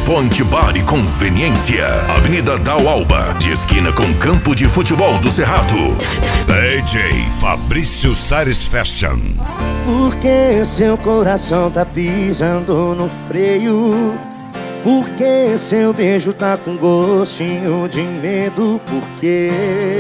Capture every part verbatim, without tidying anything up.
Point Bar e Conveniência, Avenida Taualba, de esquina com Campo de Futebol do Cerrado. D J Fabrício Sares Fashion. Por que seu coração tá pisando no freio? Por que seu beijo tá com gostinho de medo? Por quê?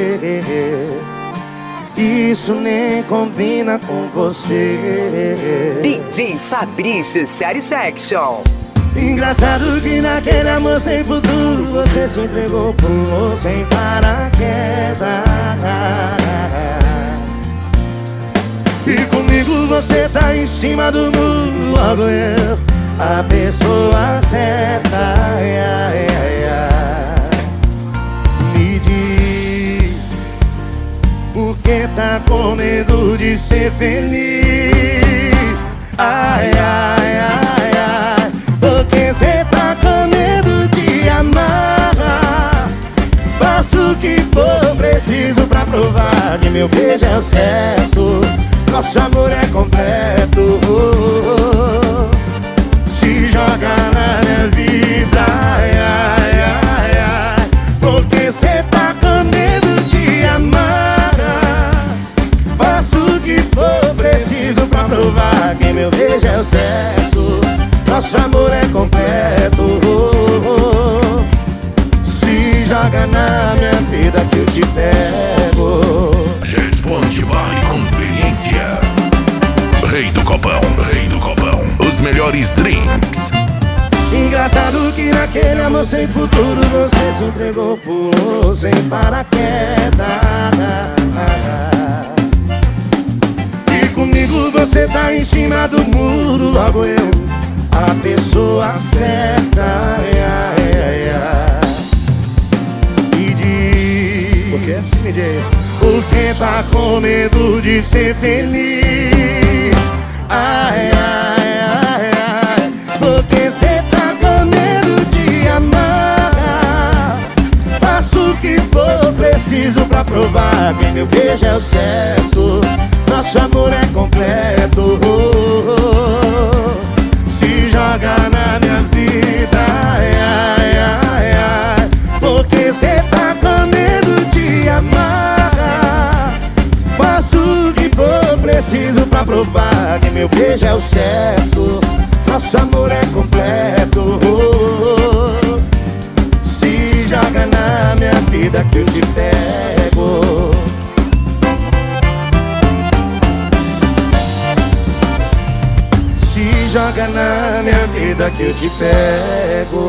Isso nem combina com você. D J Fabrício Satisfaction. Engraçado que naquele amor sem futuro você se entregou, pulou sem paraquedas. E comigo você tá em cima do muro, logo eu, a pessoa certa. Ai, ai, ai, ai. Me diz, por que tá com medo de ser feliz? Ai, ai, ai, ai. Por que cê tá com medo de amar? Faço o que for preciso pra provar que meu beijo é o certo, nosso amor é completo. Se joga na minha vida, ai, ai, ai, ai. Por que cê tá com medo de amar? Faço o que for preciso pra provar que meu beijo é o certo, nosso amor é completo. Se joga na minha vida que eu te pego. Jet Point Bar e Conveniência, Rei do Copão, Rei do Copão, os melhores drinks. Engraçado que naquele amor sem futuro você se entregou, pulou sem paraquedas. E comigo você tá em cima do muro, logo eu, a pessoa certa. Ai, ai, ai, ai. Me diz, por que? Me diz, por que tá com medo de ser feliz? Ai, ai, ai, ai. Por que cê tá com medo de amar? Faço o que for preciso pra provar que meu beijo é o certo, nosso amor é completo. Se joga na minha vida, ai, ai, ai, ai. Porque cê tá com medo de amar? Faço o que for preciso pra provar que meu beijo é o certo, nosso amor é completo. Se joga na minha vida que eu te pego. Se joga na minha vida que eu te pego.